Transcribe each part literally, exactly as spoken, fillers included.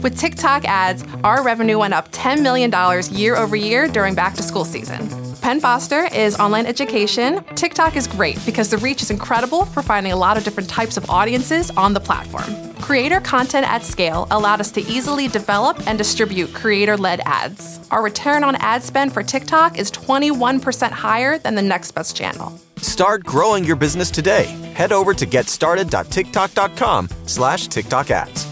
With TikTok ads, our revenue went up ten million dollars year over year during back-to-school season. Penn Foster is online education. TikTok is great because the reach is incredible for finding a lot of different types of audiences on the platform. Creator content at scale allowed us to easily develop and distribute creator-led ads. Our return on ad spend for TikTok is twenty-one percent higher than the next best channel. Start growing your business today. Head over to getstarted.tiktok.com slash TikTok ads.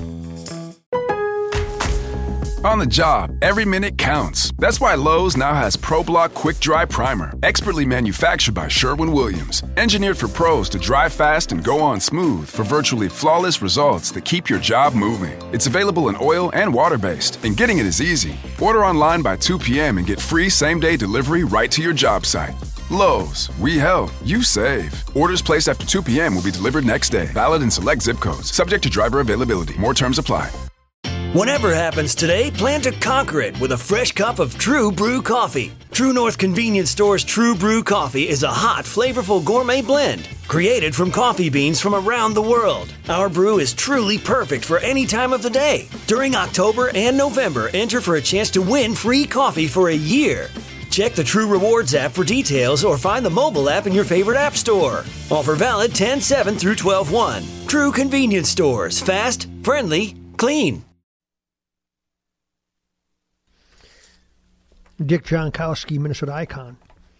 On the job, every minute counts. That's why Lowe's now has ProBlock Quick Dry Primer, expertly manufactured by Sherwin-Williams. Engineered for pros to dry fast and go on smooth for virtually flawless results that keep your job moving. It's available in oil and water-based, and getting it is easy. Order online by two p.m. and get free same-day delivery right to your job site. Lowe's, we help, you save. Orders placed after two p.m. will be delivered next day. Valid in select zip codes. Subject to driver availability. More terms apply. Whatever happens today, plan to conquer it with a fresh cup of True Brew coffee. True North Convenience Store's True Brew coffee is a hot, flavorful gourmet blend created from coffee beans from around the world. Our brew is truly perfect for any time of the day. During October and November, enter for a chance to win free coffee for a year. Check the True Rewards app for details or find the mobile app in your favorite app store. Offer valid ten seven through twelve one. True Convenience Stores. Fast, friendly, clean. Dick Jankowski, Minnesota Icon,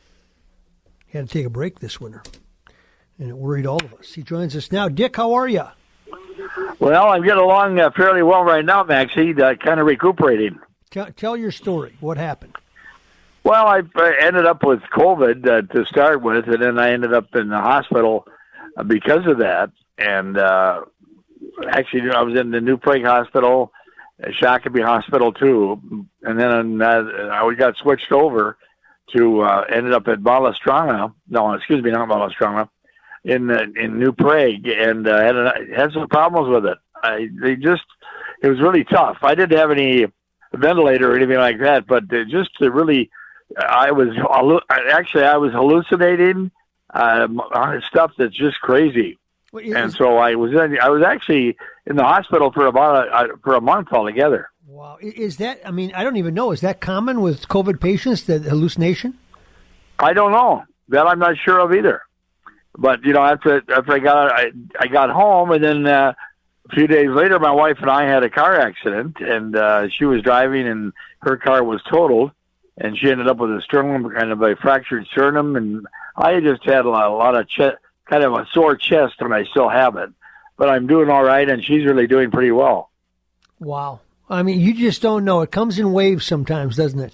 he had to take a break this winter, and it worried all of us. He joins us now. Dick, how are you? Well, I'm getting along uh, fairly well right now, Maxie, uh, kind of recuperating. Tell, tell your story. What happened? Well, I uh, ended up with COVID uh, to start with, and then I ended up in the hospital uh, because of that. And uh, actually, I was in the New Prague Hospital, Shakopee Hospital too, and then uh, we got switched over to uh, ended up at Malá No, excuse me, not Malá in uh, in New Prague, and uh, had had some problems with it. I they just it was really tough. I didn't have any ventilator or anything like that, but just to really, I was actually I was hallucinating uh, on stuff that's just crazy. And so I was in, I was actually in the hospital for about a, for a month altogether. Wow, is that? I mean, I don't even know. Is that common with COVID patients? The hallucination? I don't know. That I'm not sure of either. But you know, after after I got I I got home, and then uh, a few days later, my wife and I had a car accident, and uh, she was driving, and her car was totaled, and she ended up with a sternum, kind of a fractured sternum, and I just had a lot, a lot of chest. Kind of a sore chest, and I still have it. But I'm doing all right, and she's really doing pretty well. Wow. I mean, you just don't know. It comes in waves sometimes, doesn't it?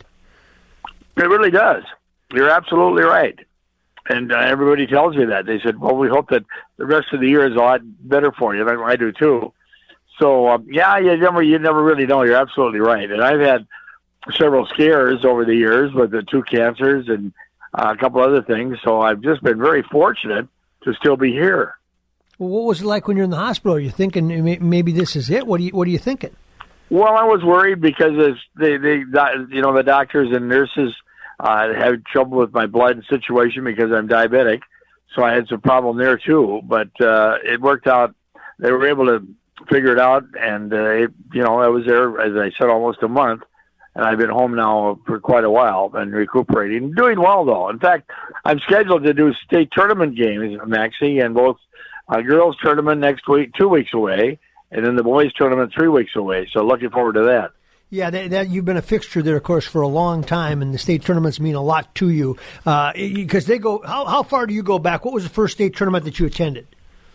It really does. You're absolutely right. And uh, everybody tells me that. They said, well, we hope that the rest of the year is a lot better for you. And I, I do, too. So, um, yeah, you never, you never really know. You're absolutely right. And I've had several scares over the years with the two cancers and uh, a couple other things. So I've just been very fortunate to still be here. Well, what was it like when you're in the hospital? Are you thinking maybe this is it? What are you What are you thinking? Well, I was worried because they, they, you know, the doctors and nurses uh, had trouble with my blood situation because I'm diabetic, so I had some problem there too. But uh, it worked out. They were able to figure it out, and uh, it, you know, I was there, as I said, almost a month. And I've been home now for quite a while and recuperating. Doing well, though. In fact, I'm scheduled to do state tournament games, Maxie, and both uh, girls' tournament next week, two weeks away, and then the boys' tournament three weeks away. So looking forward to that. Yeah, that, that you've been a fixture there, of course, for a long time, and the state tournaments mean a lot to you. Because uh, they go, how, how far do you go back? What was the first state tournament that you attended?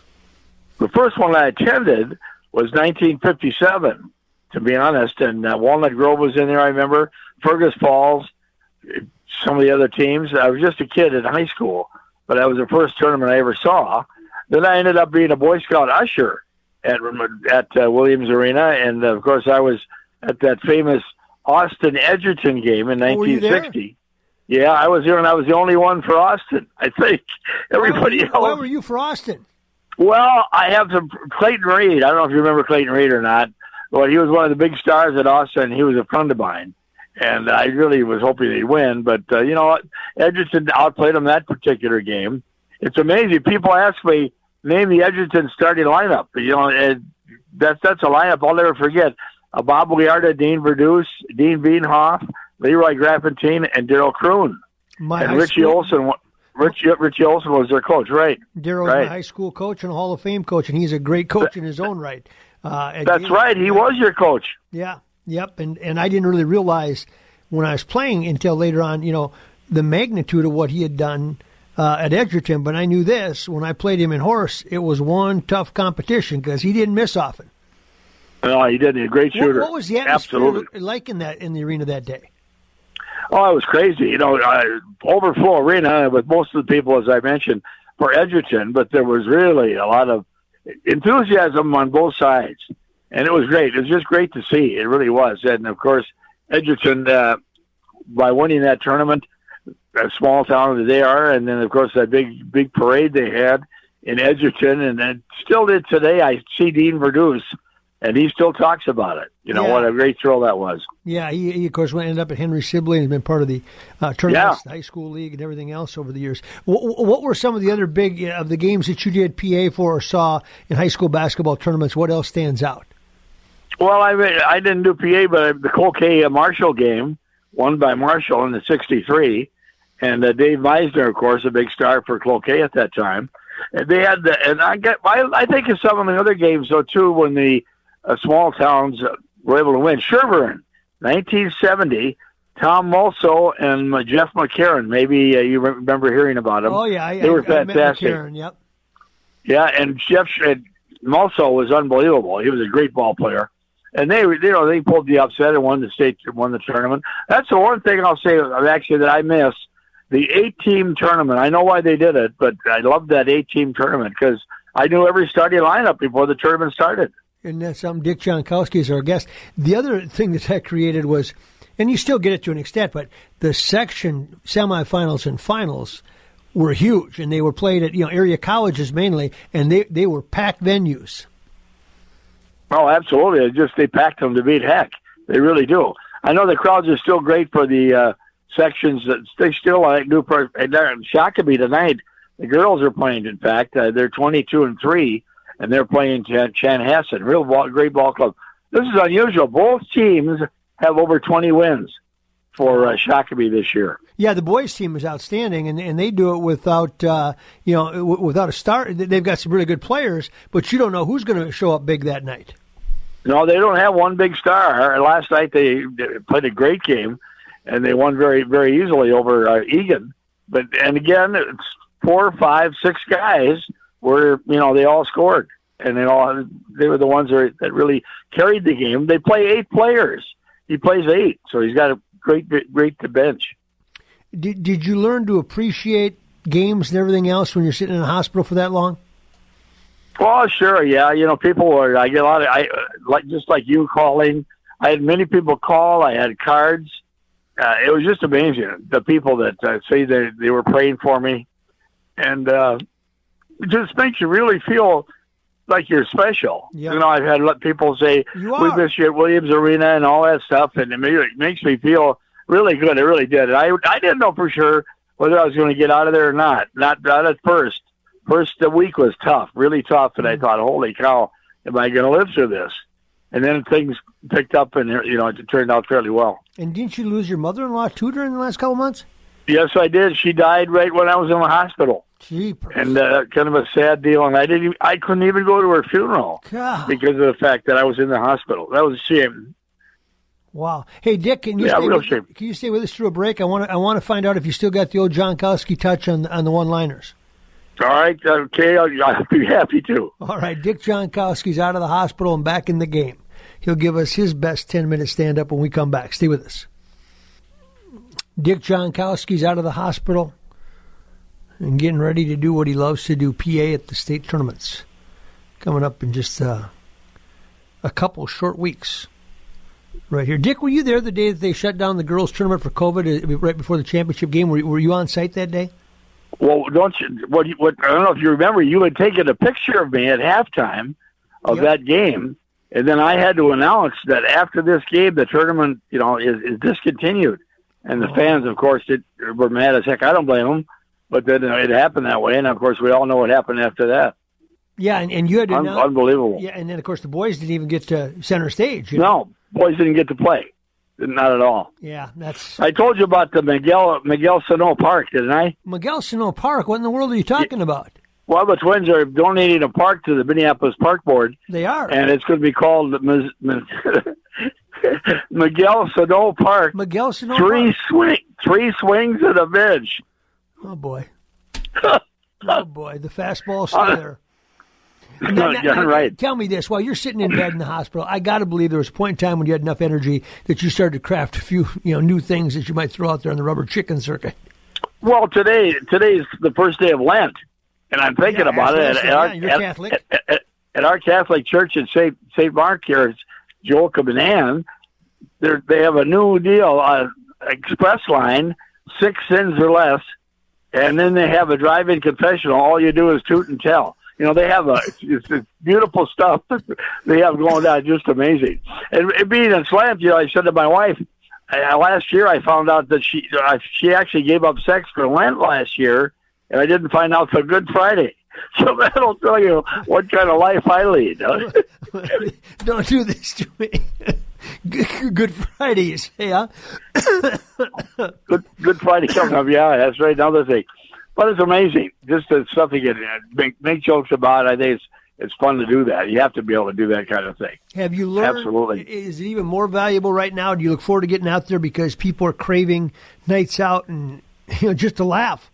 The first one I attended was nineteen fifty-seven. To be honest, and uh, Walnut Grove was in there, I remember. Fergus Falls, some of the other teams. I was just a kid in high school, but that was the first tournament I ever saw. Then I ended up being a Boy Scout usher at at uh, Williams Arena, and uh, of course I was at that famous Austin-Edgerton game in nineteen sixty. Oh, yeah, I was there, and I was the only one for Austin, I think. Everybody why else. Why were you for Austin? Well, I have some Clayton Reed. I don't know if you remember Clayton Reed or not. Well, he was one of the big stars at Austin. He was a friend of mine, and I really was hoping he'd win. But, uh, you know, Edgerton outplayed him that particular game. It's amazing. People ask me, name the Edgerton starting lineup. You know, it, that's, that's a lineup I'll never forget. uh, Bob Liarda, Dean Verdus, Dean Bienhoff, Leroy Graffentine, and Daryl Kroon. My and Richie school, Olson, Richie, Richie Olson was their coach, right? Daryl's right. my high school coach and a Hall of Fame coach, and he's a great coach in his own right. Uh, That's right. He was your coach. Yeah, yep. And and I didn't really realize when I was playing until later on, you know, the magnitude of what he had done uh, at Edgerton. But I knew this when I played him in Horace, it was one tough competition because he didn't miss often. No, he did. He's a great shooter. What, what was the atmosphere Absolutely. like in that in the arena that day? Oh, it was crazy. You know, uh, overflow arena with most of the people, as I mentioned, for Edgerton, but there was really a lot of enthusiasm on both sides, and it was great. It was just great to see. It really was. And of course, Edgerton, uh, by winning that tournament, a small town that they are, and then of course that big big parade they had in Edgerton, and then still did today. I see Dean Verdus, and he still talks about it. You know, yeah. what a great thrill that was. Yeah, he, he of course ended up at Henry Sibley and has been part of the uh, tournaments, Yeah. the high school league, and everything else over the years. What, what were some of the other big uh, of the games that you did P A for or saw in high school basketball tournaments? What else stands out? Well, I mean, I didn't do P A, but the Cloquet Marshall game, won by Marshall in the sixty-three, and uh, Dave Meisner, of course, a big star for Cloquet at that time. And they had the, and I get, I, I think of some of the other games though too when the uh, small towns uh, were able to win. Sherburne, nineteen seventy, Tom Mulso and uh, Jeff McCarron. Maybe uh, you remember hearing about them. Oh yeah, I, they were I, I fantastic. met McCarron, yep. Yeah, and Jeff uh, Mulso was unbelievable. He was a great ball player. And they, you know, they pulled the upset and won the state, won the tournament. That's the one thing I'll say, actually, that I miss. The eight-team tournament. I know why they did it, but I loved that eight-team tournament because I knew every starting lineup before the tournament started. And that's um, Dick Jankowski is our guest. The other thing that that created was, and you still get it to an extent, but the section semifinals and finals were huge, and they were played at you know area colleges mainly, and they they were packed venues. Oh, absolutely. It just they packed them to beat heck. They really do. I know the crowds are still great for the uh, sections that they still like New Pro. And they're in Shakopee tonight. The girls are playing. In fact, uh, they're twenty-two and three, and they're playing Chan- Chanhassen. Real ball, great ball club. This is unusual. Both teams have over twenty wins for uh, Shakopee this year. Yeah, the boys' team is outstanding, and and they do it without uh, you know w- without a star. They've got some really good players, but you don't know who's going to show up big that night. No, they don't have one big star. Last night they played a great game, and they won very, very easily over uh, Egan. But and again, it's four, five, six guys where you know they all scored, and they all they were the ones that, that really carried the game. They play eight players. He plays eight, so he's got a great, great to bench. Did Did you learn to appreciate games and everything else when you're sitting in a hospital for that long? Well, sure, yeah. You know, people are. I get a lot of. I like just like you calling. I had many people call. I had cards. Uh, it was just amazing. The people that uh, say they they were praying for me, and uh, it just makes you really feel like you're special. Yep. You know, I've had let people say You we are. miss you at Williams Arena and all that stuff, and it, ma- it makes me feel really good. It really did. And I I didn't know for sure whether I was going to get out of there or not. Not not at first. First the week was tough, really tough, and I thought, holy cow, am I going to live through this? And then things picked up, and you know, it turned out fairly well. And didn't you lose your mother-in-law too during the last couple months? Yes, I did. She died right when I was in the hospital, Jeepers. and uh, kind of a sad deal. And I didn't, even, I couldn't even go to her funeral God. because of the fact that I was in the hospital. That was a shame. Wow. Hey, Dick, can you Yeah, stay real with, shame. can you stay with us through a break? I want to I want to find out if you still got the old Jankowski touch on on the one-liners. All right, okay, I'll, I'll be happy to. All right, Dick Jankowski's out of the hospital and back in the game. He'll give us his best ten-minute stand-up when we come back. Stay with us. Dick Jankowski's out of the hospital and getting ready to do what he loves to do, P A at the state tournaments. Coming up in just uh, a couple short weeks. Right here. Dick, were you there the day that they shut down the girls' tournament for COVID, uh, right before the championship game? Were, were you on site that day? Well, don't you? What? you- What? I don't know if you remember. You had taken a picture of me at halftime of Yep. that game, and then I had to announce that after this game, the tournament, you know, is, is discontinued. And the Oh. fans, of course, did, were mad as heck. I don't blame them, but then it happened that way, and of course, we all know what happened after that. Yeah, and, and you had to Un- know, unbelievable. Yeah, and then of course the boys didn't even get to center stage. You know? No, boys didn't get to play. Not at all. Yeah, that's I told you about the Miguel Miguel Sano Park, didn't I? Miguel Sano Park. What in the world are you talking yeah. about? Well, the Twins are donating a park to the Minneapolis Park Board. They are, and it's going to be called Miguel Sano Park. Miguel Sano three Park. swing, three swings and a bench. Oh boy! Oh boy! The fastball's still uh, there. Now, now, yeah, right. Tell me this: while you're sitting in bed in the hospital, I got to believe there was a point in time when you had enough energy that you started to craft a few, you know, new things that you might throw out there on the rubber chicken circuit. Well, today today's the first day of Lent, and I'm thinking yeah, about it. At, say, at, our, yeah, you're at, Catholic. At, at, at our Catholic church at Saint Saint Mark here, it's Joachim and Ann. They have a new deal, uh, express line, six sins or less, and then they have a drive-in confessional. All you do is toot and tell. You know, they have a it's, it's beautiful stuff they have going on, just amazing. And it being in slant, you know, I said to my wife, uh, last year I found out that she uh, she actually gave up sex for Lent last year, and I didn't find out till Good Friday. So that'll tell you what kind of life I lead. Don't do this to me. Good Friday, you say, huh? Good Good Friday coming up, yeah, that's right. Another thing. But it's amazing. Just the stuff you can make, make jokes about. I think it's it's fun to do that. You have to be able to do that kind of thing. Have you learned? Absolutely. Is it even more valuable right now? Do you look forward to getting out there because people are craving nights out and, you know, just to laugh?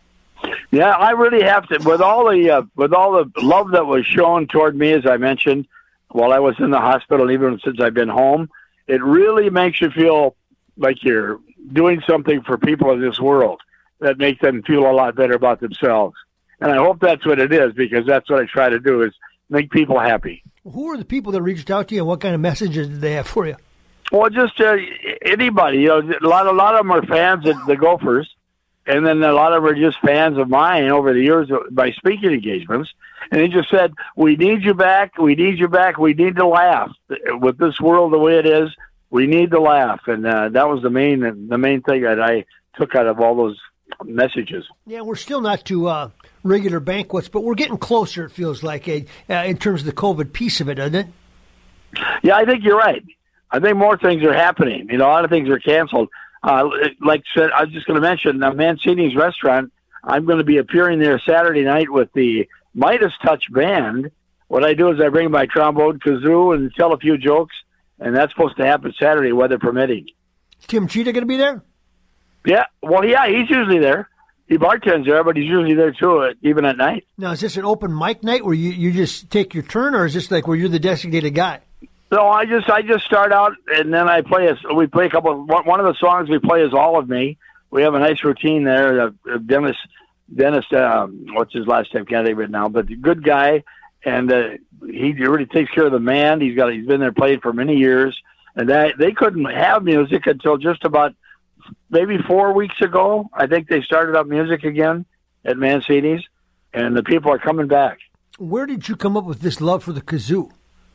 Yeah, I really have to. With all the uh, with all the love that was shown toward me, as I mentioned, while I was in the hospital, even since I've been home, it really makes you feel like you're doing something for people in this world that makes them feel a lot better about themselves. And I hope that's what it is, because that's what I try to do, is make people happy. Who are the people that reached out to you, and what kind of messages did they have for you? Well, just uh, anybody. You know, a lot, a lot of them are fans of the Gophers, and then a lot of them are just fans of mine over the years by speaking engagements. And they just said, "We need you back. We need you back. We need to laugh with this world the way it is. We need to laugh." And uh, that was the main, the main thing that I took out of all those messages. Yeah, we're still not to uh, regular banquets, but we're getting closer, it feels like, uh, in terms of the COVID piece of it, doesn't it? Yeah, I think you're right. I think more things are happening. You know, a lot of things are canceled. Uh, like I said, I was just going to mention uh, Mancini's Restaurant. I'm going to be appearing there Saturday night with the Midas Touch Band. What I do is I bring my trombone, kazoo, and tell a few jokes, and that's supposed to happen Saturday, weather permitting. Is Tim Cheetah going to be there? Yeah, well, yeah, he's usually there. He bartends there, but he's usually there, too, even at night. Now, is this an open mic night where you, you just take your turn, or is this like where you're the designated guy? No, I just I just start out, and then I play a, we play a couple of, one of the songs we play is All of Me. We have a nice routine there. Uh, Dennis, Dennis um, what's his last name? Can't think of it now, but the good guy, and uh, he really takes care of the band. He's got he's been there playing for many years, and that they couldn't have music until just about maybe four weeks ago. I think they started up music again at Mancini's, and the people are coming back. Where did you come up with this love for the kazoo?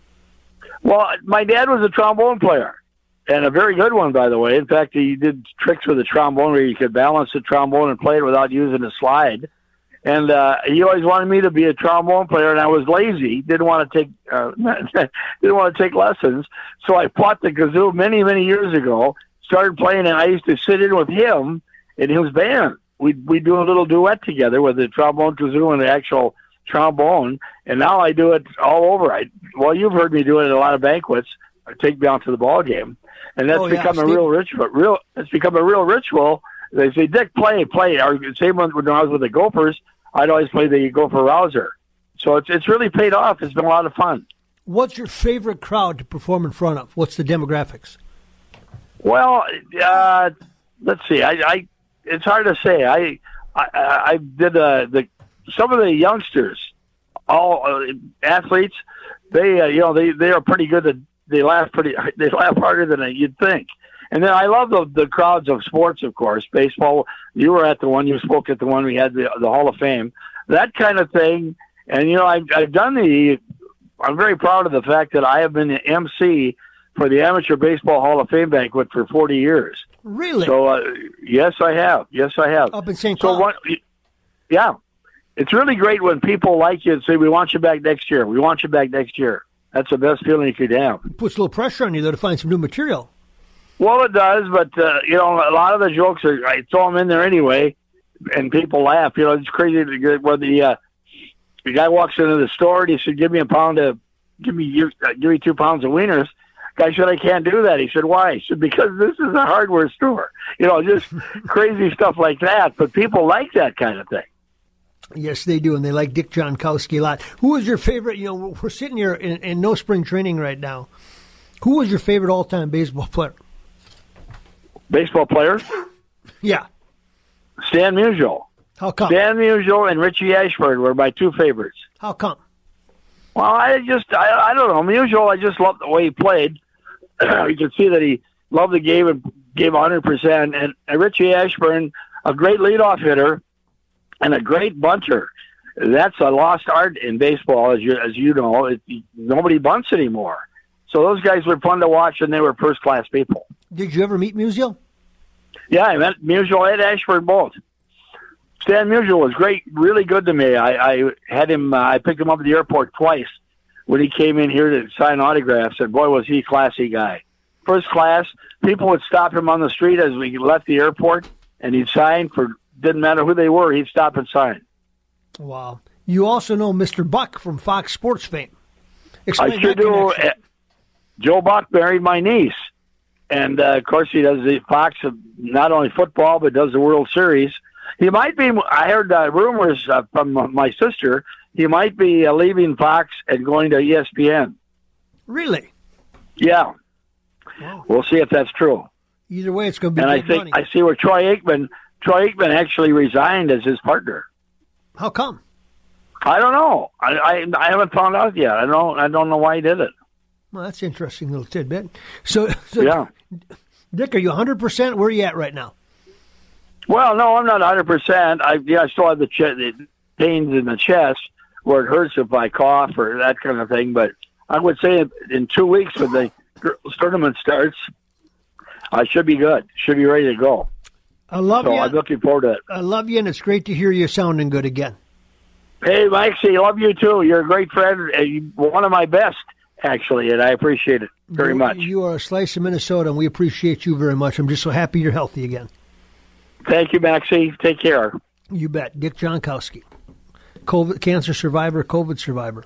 Well, my dad was a trombone player, and a very good one, by the way. In fact, he did tricks with the trombone where you could balance the trombone and play it without using a slide. And uh, he always wanted me to be a trombone player, and I was lazy, didn't want to take uh, didn't want to take lessons. So I bought the kazoo many, many years ago. Started playing, and I used to sit in with him in his band. We'd, we'd do a little duet together with the trombone, kazoo, and the actual trombone. And now I do it all over. I, well, you've heard me do it at a lot of banquets. I take me out to the ball game, and that's oh, yeah, become Steve. a real ritual. Real, it's become a real ritual. They say, "Dick, play, play." Or same when I was with the Gophers, I'd always play the Gopher Rouser. So it's it's really paid off. It's been a lot of fun. What's your favorite crowd to perform in front of? What's the demographics? Well, uh, let's see. I, I it's hard to say. I I, I did uh, the some of the youngsters, all uh, athletes. They uh, you know they, they are pretty good. At, they laugh pretty. They laugh harder than you'd think. And then I love the the crowds of sports, of course. Baseball. You were at the one. You spoke at the one. We had the the Hall of Fame. That kind of thing. And you know I've I've done the. I'm very proud of the fact that I have been the M C for the Amateur Baseball Hall of Fame banquet for forty years. Really? So, uh, yes, I have. Yes, I have. Up in Saint So Paul? what? Yeah. it's really great when people like you and say, we want you back next year. We want you back next year. That's the best feeling you could have. It puts a little pressure on you, though, to find some new material. Well, it does, but, uh, you know, a lot of the jokes, are I throw them in there anyway, and people laugh. You know, it's crazy to get where the, uh, the guy walks into the store and he said, give me a pound of, give me, uh, give me two pounds of wieners. Guy said, I can't do that. He said, why? He said, because this is a hardware store. You know, just crazy stuff like that. But people like that kind of thing. Yes, they do, and they like Dick Jonkowski a lot. Who was your favorite? You know, we're sitting here in, in no spring training right now. Who was your favorite all-time baseball player? Baseball player? Yeah. Stan Musial. How come? Stan Musial and Richie Ashburn were my two favorites. How come? Well, I just, I, I don't know. Musial, I just loved the way he played. You could see that he loved the game and gave one hundred percent. And, and Richie Ashburn, a great leadoff hitter and a great bunter. That's a lost art in baseball, as you, as you know. It, nobody bunts anymore. So those guys were fun to watch, and they were first-class people. Did you ever meet Musial? Yeah, I met Musial and Ashburn both. Stan Musial was great, really good to me. I, I had him. Uh, I picked him up at the airport twice when he came in here to sign autographs, and boy, was he a classy guy. First class. People would stop him on the street as we left the airport, and he'd sign for, didn't matter who they were, he'd stop and sign. Wow. You also know Mister Buck from Fox Sports fame. Explain I sure do. Uh, Joe Buck married my niece. And, uh, of course, he does the Fox, of not only football, but does the World Series. He might be, I heard uh, rumors uh, from my sister, he might be uh, leaving Fox and going to E S P N. Really? Yeah. Wow. We'll see if that's true. Either way, it's going to be And I good think money. I see where Troy Aikman, Troy Aikman actually resigned as his partner. How come? I don't know. I, I I haven't found out yet. I don't I don't know why he did it. Well, that's an interesting little tidbit. So, so Yeah. Dick, are you one hundred percent? Where are you at right now? Well, no, I'm not one hundred percent. I yeah, I still have the, ch- the pains in the chest where it hurts if I cough or that kind of thing. But I would say in two weeks when the girls' tournament starts, I should be good. Should be ready to go. I love so you. I'm looking forward to it. I love you, and it's great to hear you sounding good again. Hey, Mikey, I love you too. You're a great friend. You're one of my best, actually, and I appreciate it very you, much. You are a slice of Minnesota, and we appreciate you very much. I'm just so happy you're healthy again. Thank you, Maxie. Take care. You bet. Dick Jonkowski, COVID, cancer survivor, COVID survivor.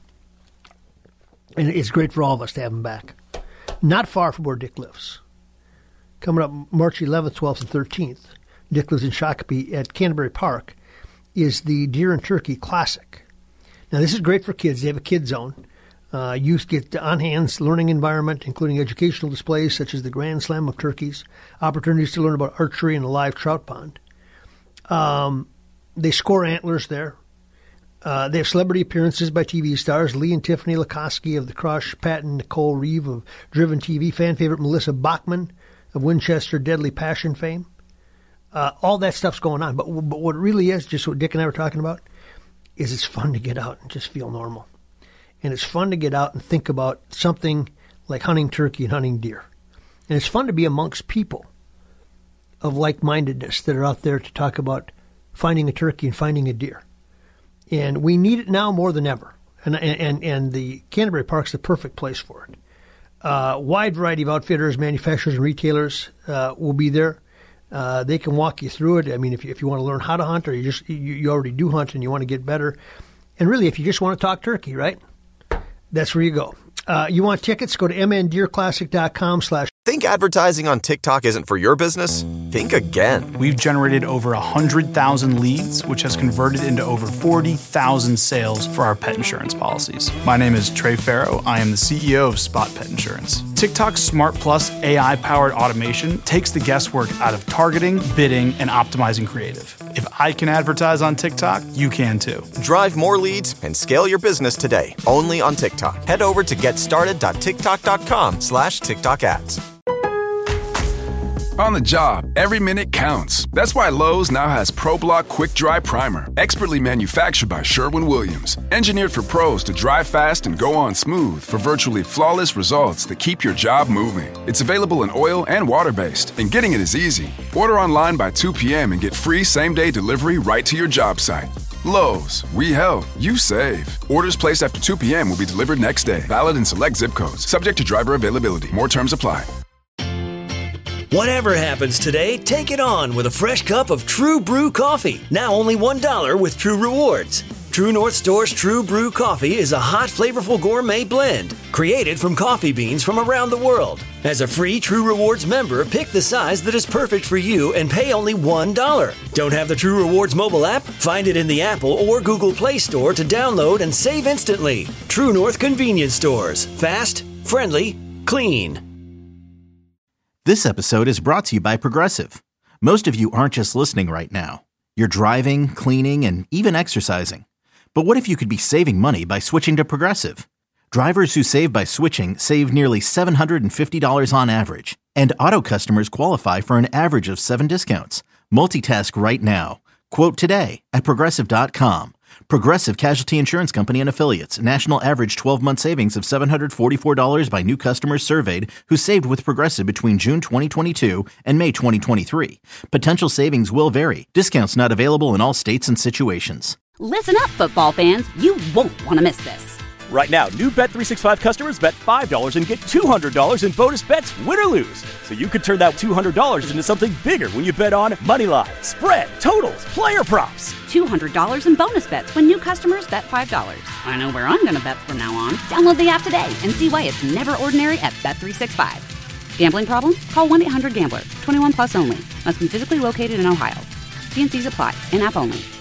And it's great for all of us to have him back. Not far from where Dick lives. Coming up March eleventh, twelfth, and thirteenth, Dick lives in Shakopee at Canterbury Park, is the Deer and Turkey Classic. Now, this is great for kids. They have a kid zone. Uh, youth get on-hands learning environment, including educational displays such as the Grand Slam of Turkeys, opportunities to learn about archery and a live trout pond. Um, they score antlers there. Uh, they have celebrity appearances by T V stars, Lee and Tiffany Lukoski of The Crush, Pat and Nicole Reeve of Driven T V, fan favorite Melissa Bachman of Winchester Deadly Passion fame. Uh, all that stuff's going on. But, but what it really is, just what Dick and I were talking about, is it's fun to get out and just feel normal. And it's fun to get out and think about something like hunting turkey and hunting deer. And it's fun to be amongst people of like-mindedness that are out there to talk about finding a turkey and finding a deer. And we need it now more than ever. And and, and the Canterbury Park's the perfect place for it. Uh, wide variety of outfitters, manufacturers, and retailers uh, will be there. Uh, they can walk you through it. I mean, if you, if you want to learn how to hunt, or you just you, you already do hunt and you want to get better, and really, if you just want to talk turkey, right? That's where you go. Uh, you want tickets? Go to m n deer classic dot com slash. Think advertising on TikTok isn't for your business? Think again. We've generated over one hundred thousand leads, which has converted into over forty thousand sales for our pet insurance policies. My name is Trey Farrow. I am the C E O of Spot Pet Insurance. TikTok's Smart Plus A I-powered automation takes the guesswork out of targeting, bidding, and optimizing creative. If I can advertise on TikTok, you can too. Drive more leads and scale your business today, only on TikTok. Head over to getstarted.tiktok.com slash TikTok ads. On the job, every minute counts. That's why Lowe's now has ProBlock Quick Dry Primer, expertly manufactured by Sherwin-Williams. Engineered for pros to dry fast and go on smooth for virtually flawless results that keep your job moving. It's available in oil and water-based, and getting it is easy. Order online by two p.m. and get free same-day delivery right to your job site. Lowe's, we help, you save. Orders placed after two p.m. will be delivered next day. Valid in select zip codes. Subject to driver availability. More terms apply. Whatever happens today, take it on with a fresh cup of True Brew coffee. Now only one dollar with True Rewards. True North Store's True Brew Coffee is a hot, flavorful gourmet blend created from coffee beans from around the world. As a free True Rewards member, pick the size that is perfect for you and pay only one dollar. Don't have the True Rewards mobile app? Find it in the Apple or Google Play Store to download and save instantly. True North Convenience Stores. Fast, friendly, clean. This episode is brought to you by Progressive. Most of you aren't just listening right now. You're driving, cleaning, and even exercising. But what if you could be saving money by switching to Progressive? Drivers who save by switching save nearly seven hundred fifty dollars on average. And auto customers qualify for an average of seven discounts. Multitask right now. Quote today at Progressive dot com. Progressive Casualty Insurance Company and Affiliates. National average twelve-month savings of seven hundred forty-four dollars by new customers surveyed who saved with Progressive between June twenty twenty-two and May twenty twenty-three. Potential savings will vary. Discounts not available in all states and situations. Listen up, football fans. You won't want to miss this. Right now, new Bet three sixty-five customers bet five dollars and get two hundred dollars in bonus bets, win or lose. So you could turn that two hundred dollars into something bigger when you bet on money line, spread, totals, player props. two hundred dollars in bonus bets when new customers bet five dollars. I know where I'm going to bet from now on. Download the app today and see why it's never ordinary at Bet three sixty-five. Gambling problem? Call one eight hundred gambler. twenty-one plus only. Must be physically located in Ohio. T and C's apply. In-app only.